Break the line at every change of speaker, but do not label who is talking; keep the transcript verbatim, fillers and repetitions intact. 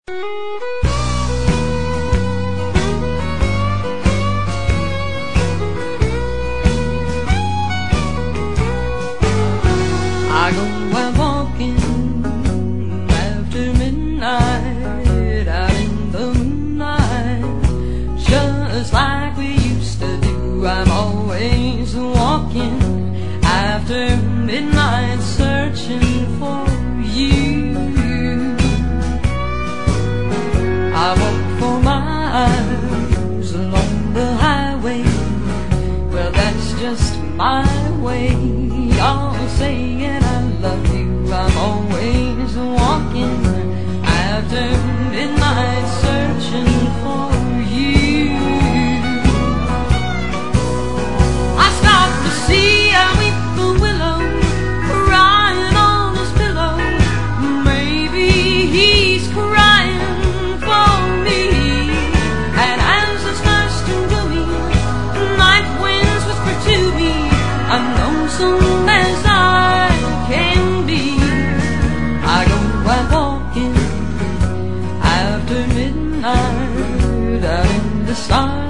I go out walking after midnight, out in the moonlight, just like we used to do. I'm always walking after midnight, searching for you. I walk for miles along the highway, well, that's just my way. Y'all saying I love you. I'm always walking after midnight, searching for you. I stop to see a weeping willow crying on his pillow. Maybe he's crying for me. And as it's nice and gloomy, night winds whisper to me, I'm lonesome as I can be. I go out walking after midnight, out in the sun.